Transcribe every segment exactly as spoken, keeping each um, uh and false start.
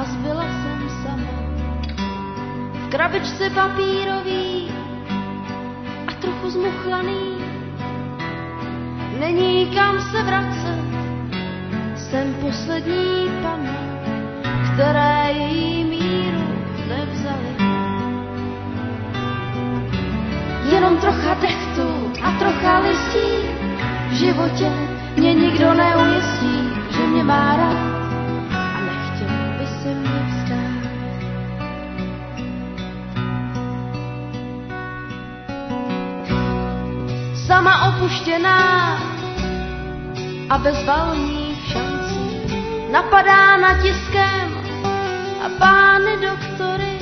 a zbyla jsem sama. V krabičce papírový a trochu zmuchlaný. Není kam se vracet, jsem poslední pana, které její míru nevzali. Jenom trocha dechtu a trocha listí, v životě mě nikdo neujistí, že mě má rád a nechtěl by se mě vzdát. Sama opuštěná a bez valných šancí, napadána tiskem a pány doktory,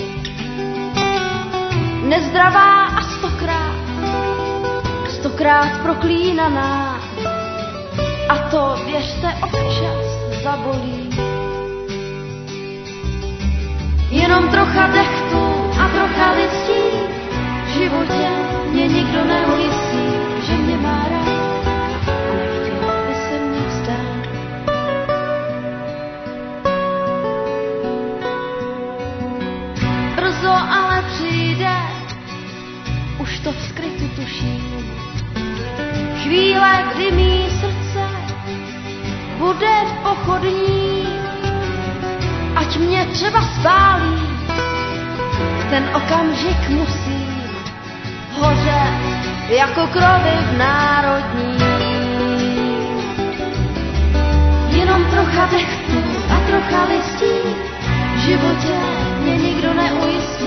nezdravá a stokrát, stokrát proklínaná, a to, věřte, občas zabolí. Jenom trocha dechtu a trocha listí, v životě mě nikdo neujistí, že mě má rád a nechtěl by se mě vzdát. Brzo ale přijde, už to v skrytu tuším, chvíle, kdy mý srdce bude pochodní, ať mě třeba spálí, ten okamžik musím hořet jako krovy v národní. Jenom trocha dechtu a trocha listí, v životě mě nikdo neujistí,